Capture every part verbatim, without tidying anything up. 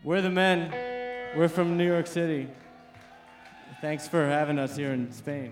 We're the men. We're from New York City. Thanks for having us here in Spain.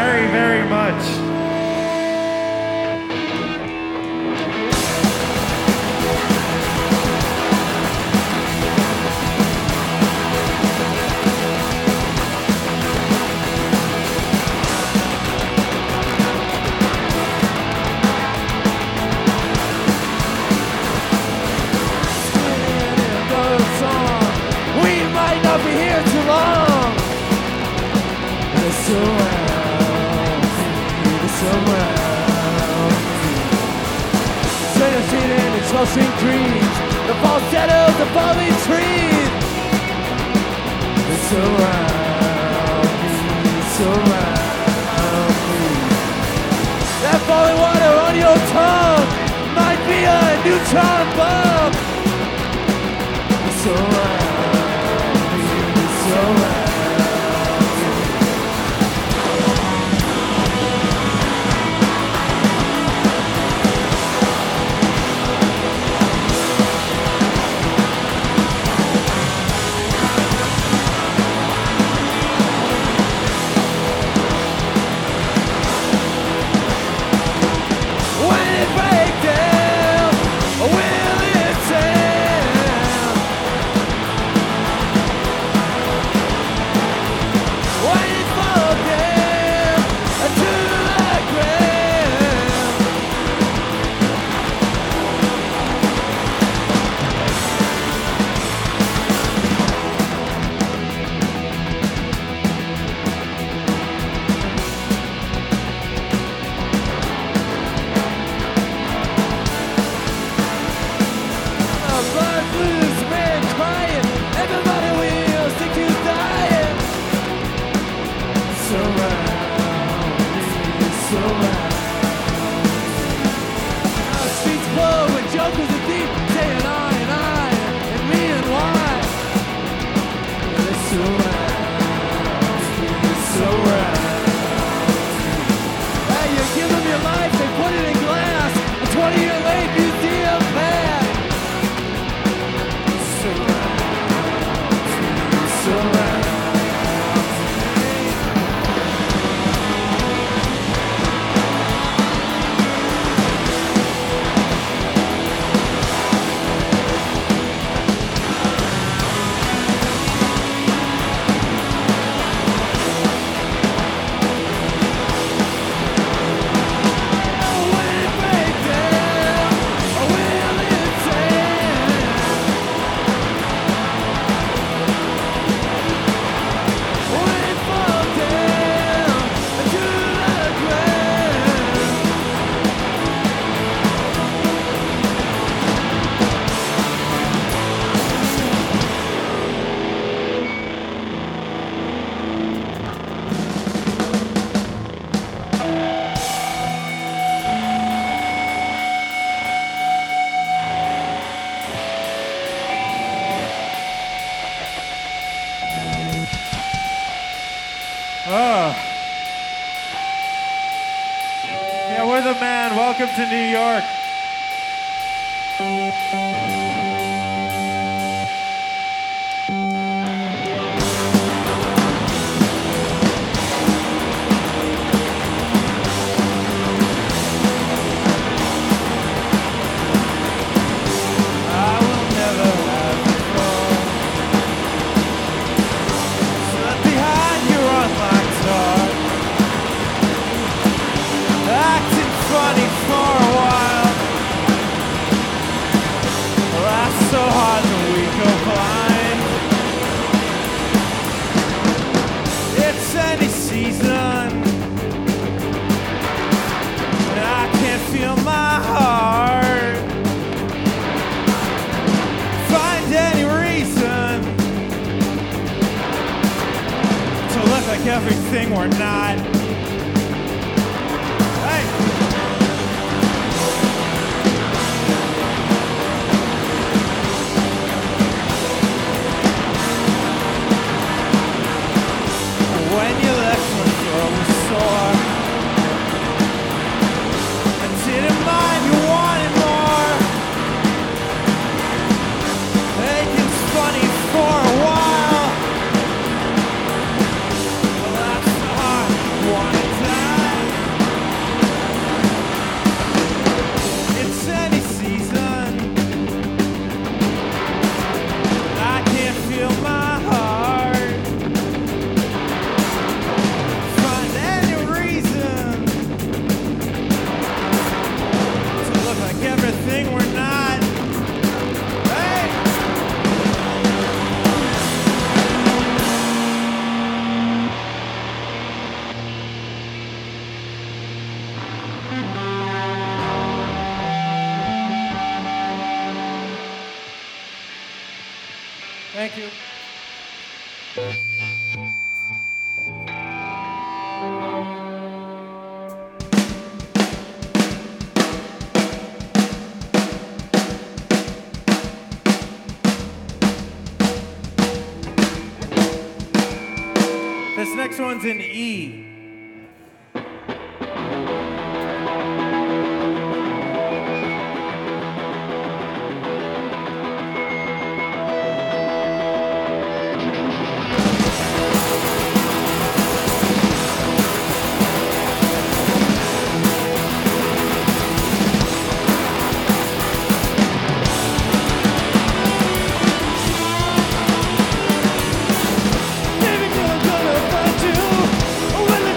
very, very much. Pulsing dreams, the falsettos of falling trees. They surround me, surround me. That falling water on your tongue might be a neutron bomb. They surround me, they surround me. Welcome to New York. Everything we're not. Hey. When you left my throat was sore, I didn't mind you wanted more. Aching's funny for a while. Well, that's the heart. Thank you. This next one's in E. Baby girl, gonna find you when the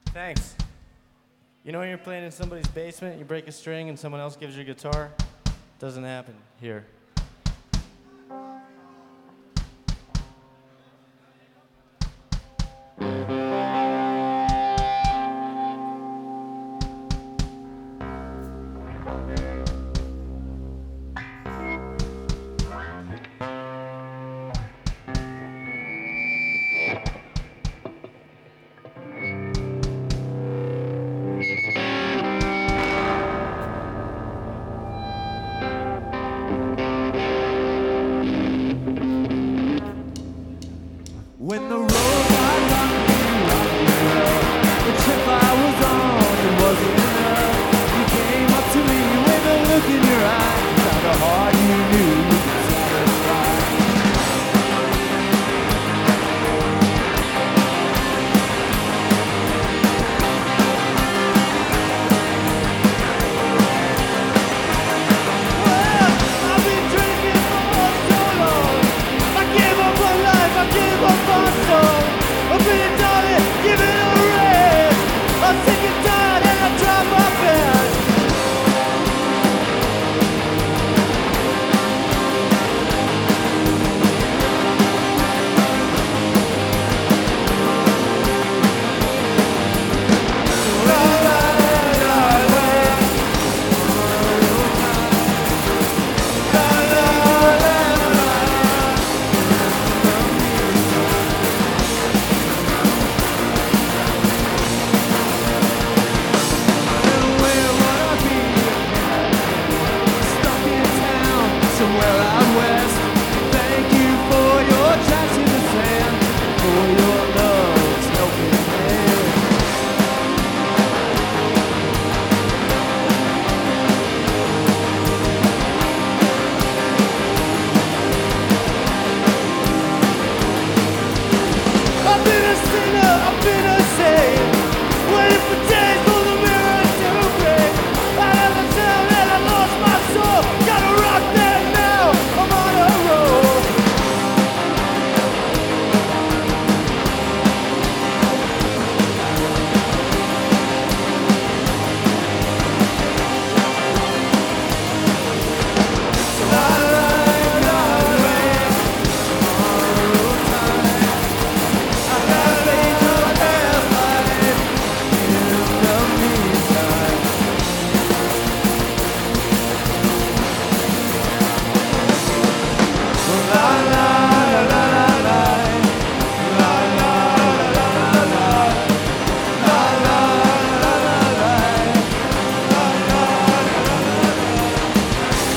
Thanks. You know when you're playing in somebody's basement, you break a string and someone else gives you a guitar? Doesn't happen here. When the road got rocky, the trip I was on, it wasn't enough. You came up to me with a look in your eye, found a heart you knew you could satisfy. Well, I've been drinking for so long. I gave up my life, I gave up my soul. I'm feeling darling, give it a rest. I'm sick and tired and I try my best. La, la, la, la. La, la, la, la. Where would I be? Stuck in town, somewhere out west. Thank you for your tracks in the sand, for your love, smoking head. I've been a sinner, I've been a saint, waiting for days for the mirror to break. I never tell that I lost my soul. Gotta rock that now, I'm on a roll. La, la, la, la. I gotta lay your head light in the meantime. La la la la la la. La la la la la la. La la la la la. La la la la la.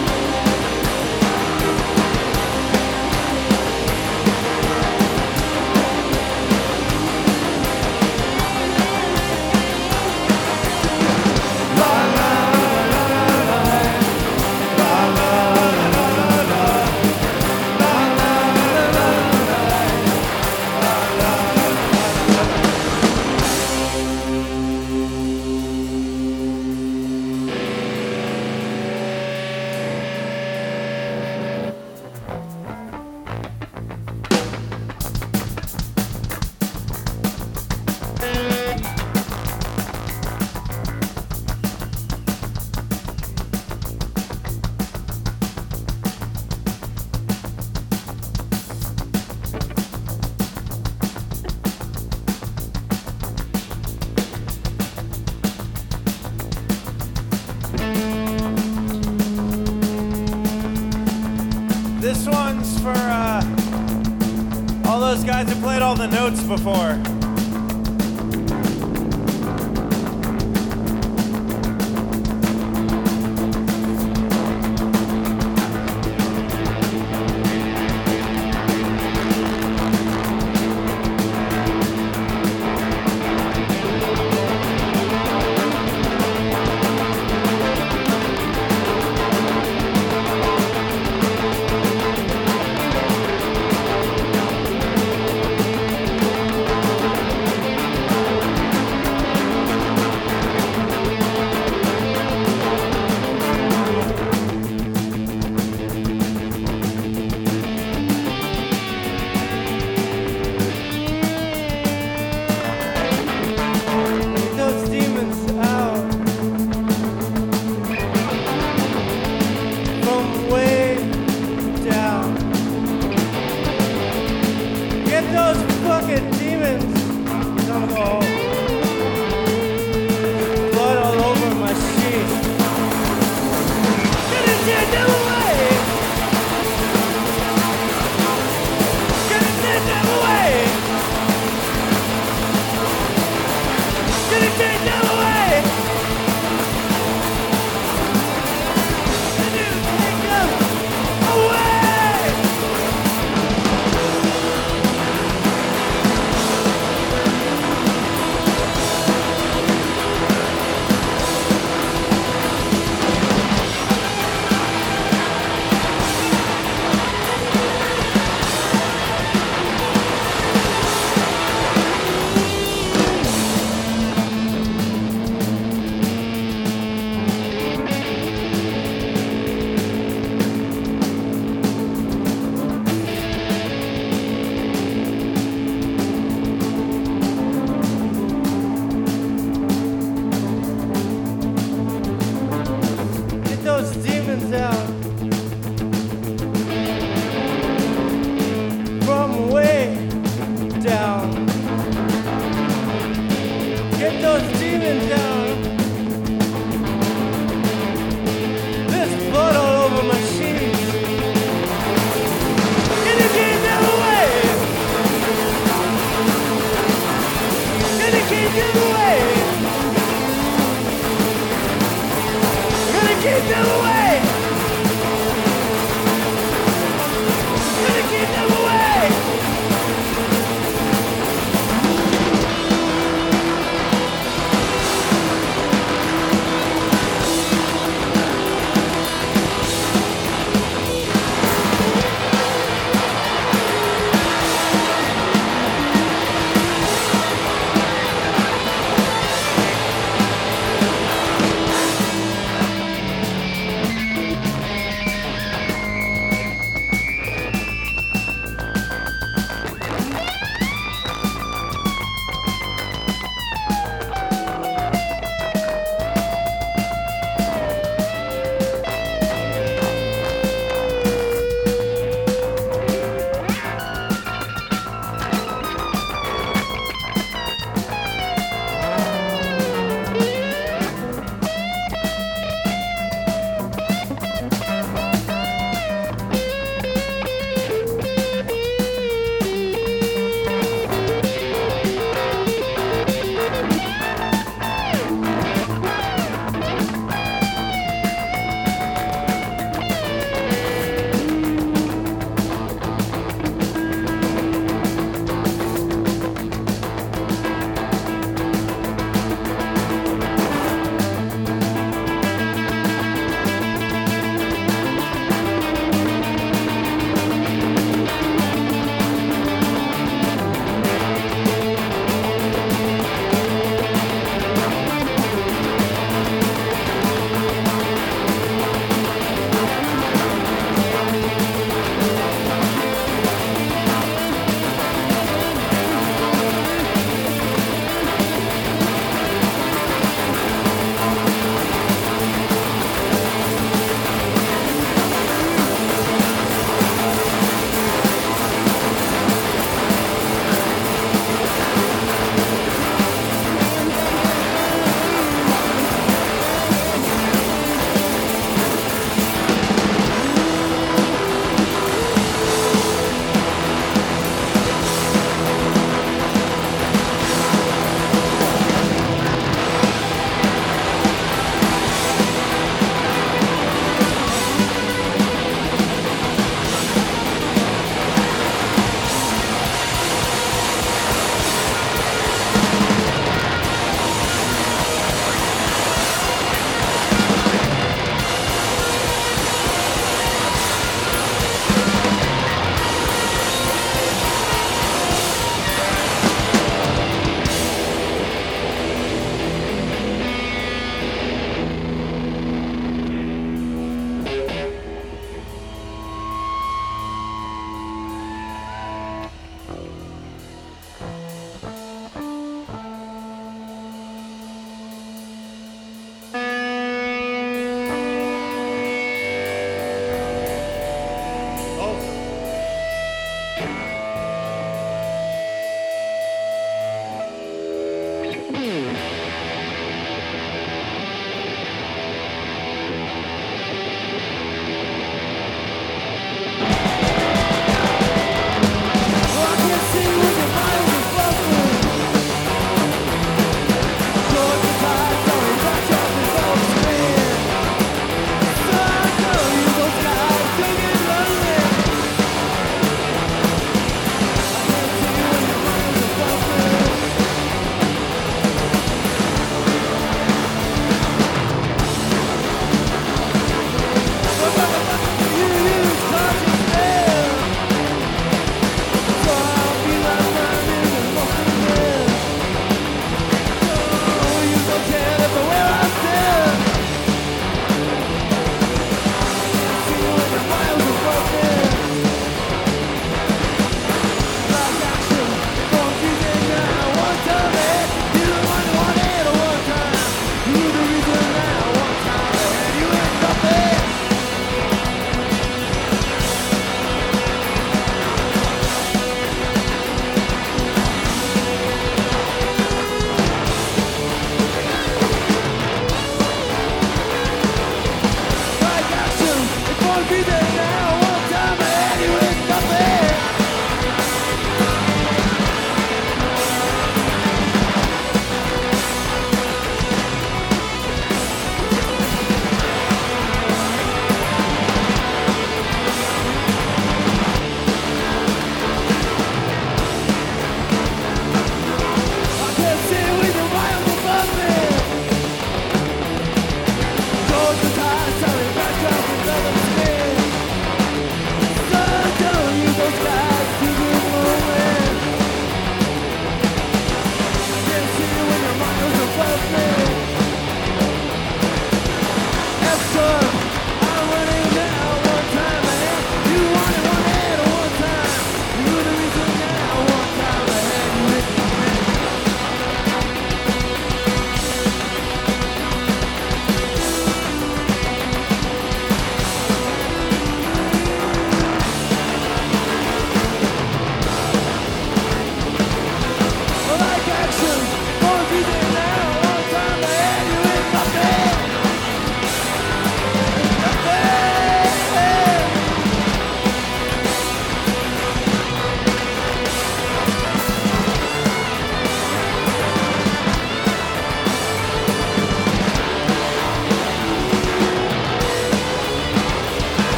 This one's for uh, all those guys who played all the notes before. take them away. Gonna take them away. Gonna take them away. Gonna take them away.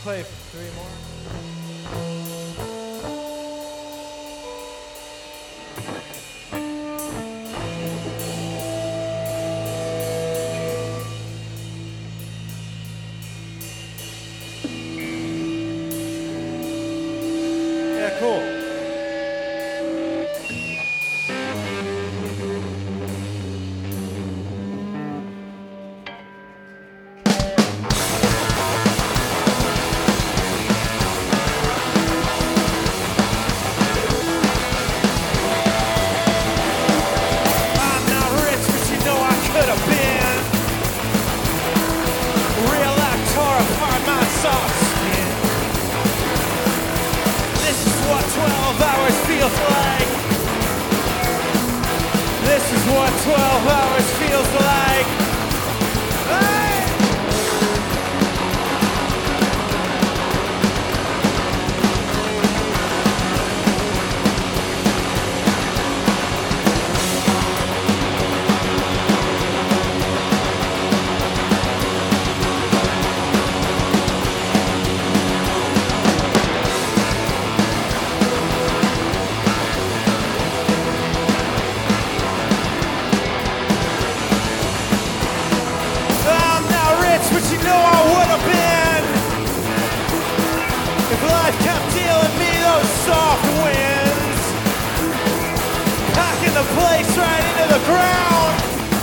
play three more. Yeah, cool. I'm not rich, but you know I could have been. Real life tore apart my soft skin. This is what twelve hours feels like. This is what twelve hours feels like. Hey! I'm not rich, but you know I would have been. If life kept dealing me those soft winds, packing the place right into the ground.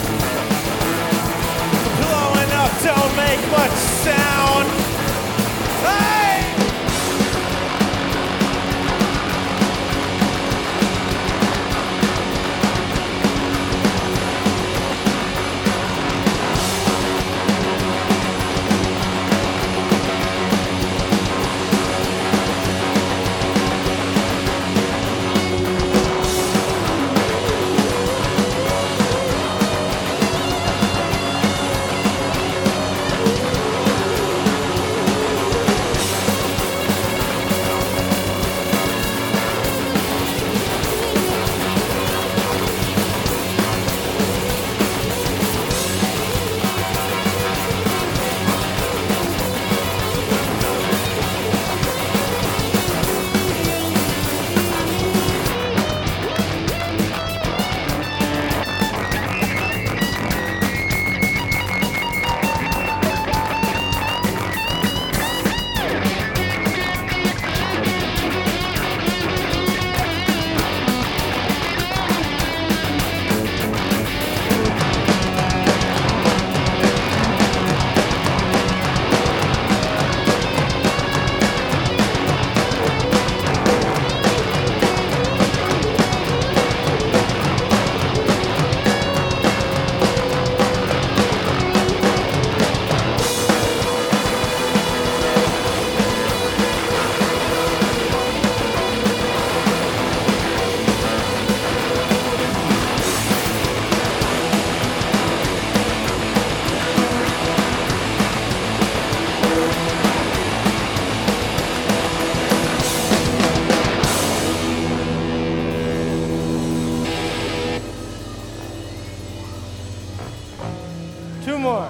Blowing up don't make much sound. Hey! Two more.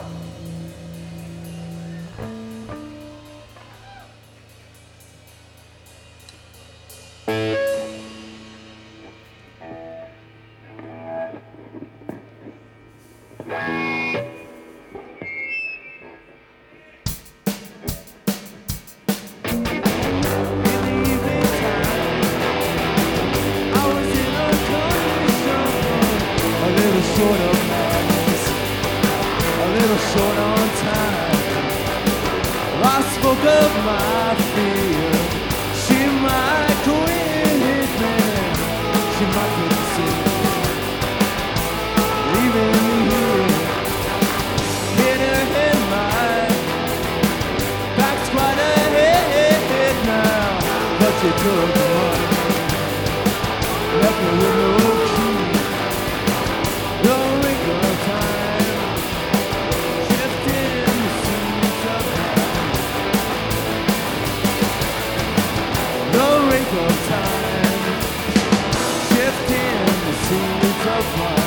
Short of madness, a little short on time. I spoke of my fear. She might quit me, she might consider leaving me here. Hit her head, my back's quite ahead now, but she took the money, left me with no key. No wrinkle of time, shifting the seas of time. No wrinkle of time, shifting the seas of time.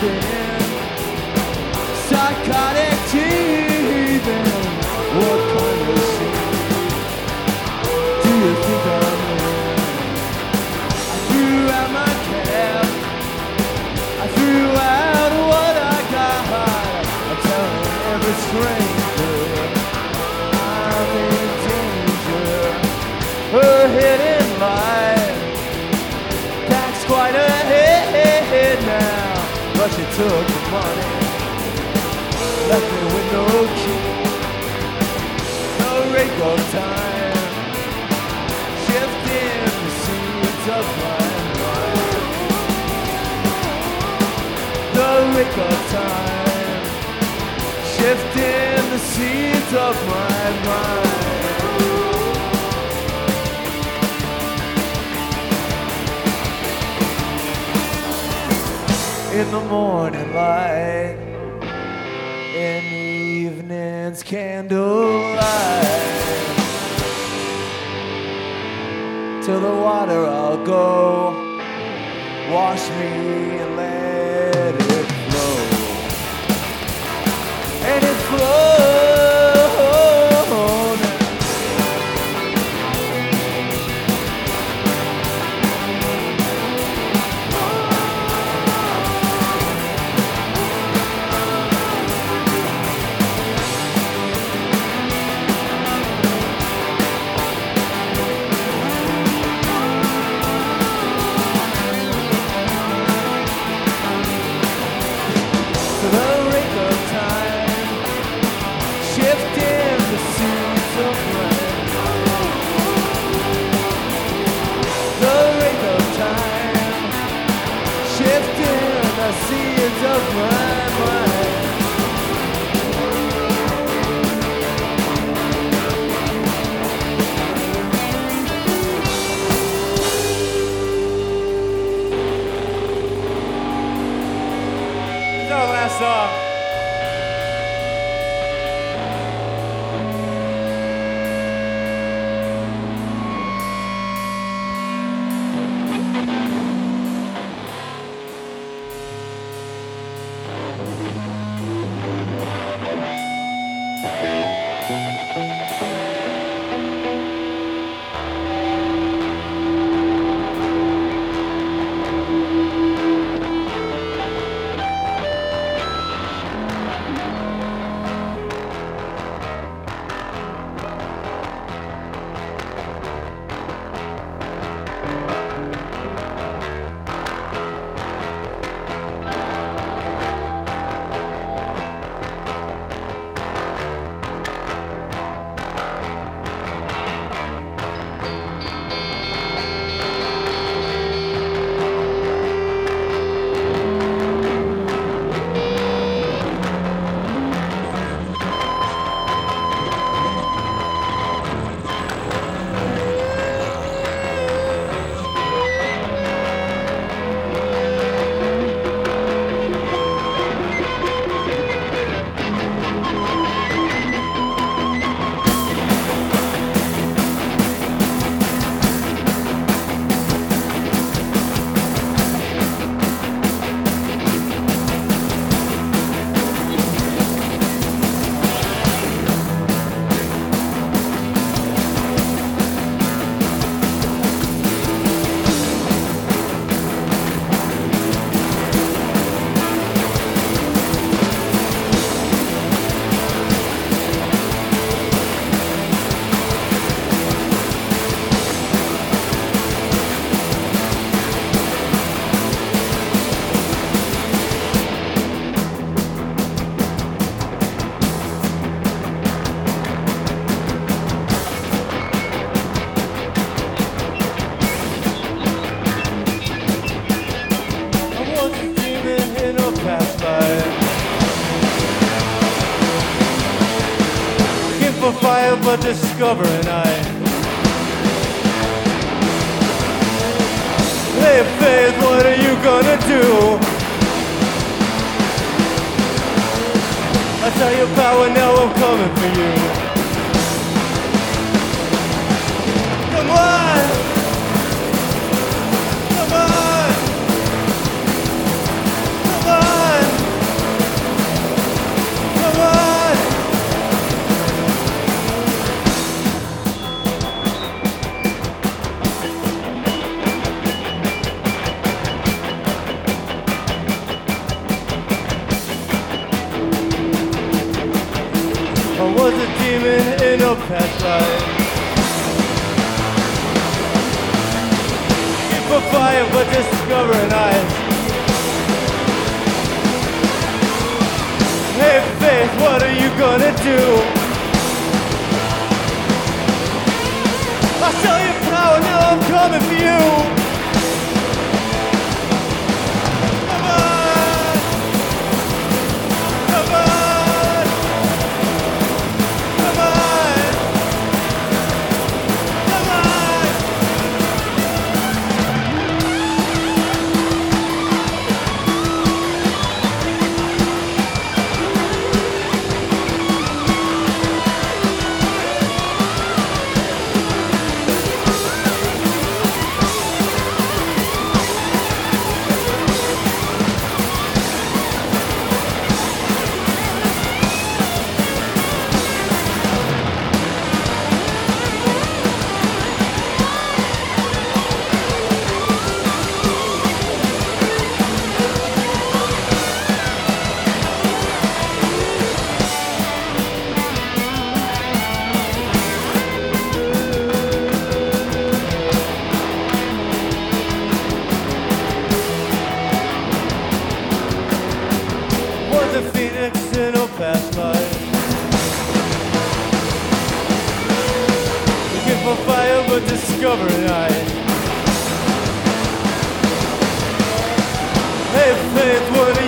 thin, psychotic teething. What kind of scene do you think I'm in? I threw out my cap, I threw out what I got. I'm telling every stranger I'm in danger. Her hidden light packs quite a head now, but she took the money, left me with no key, no rake of time, shifting the seeds of my mind. The rake of time, shifting the seeds of my mind. In the morning light, in evening's candlelight, to the water I'll go, wash me and let it flow, and it flows. Seeds of my mind. This is our last song. For fire, but discovering I Hey Faith, what are you gonna do? I tell your power, now I'm coming for you. Come on! Come on! Come on! a demon in a past life. Keep a fire but discovering eyes. Hey Faith, what are you gonna do? I saw your power, now I'm coming for you. Come on, come on, come on, come on. Was a phoenix in a past life. Looking for fire but discovering ice. Hey Faith, what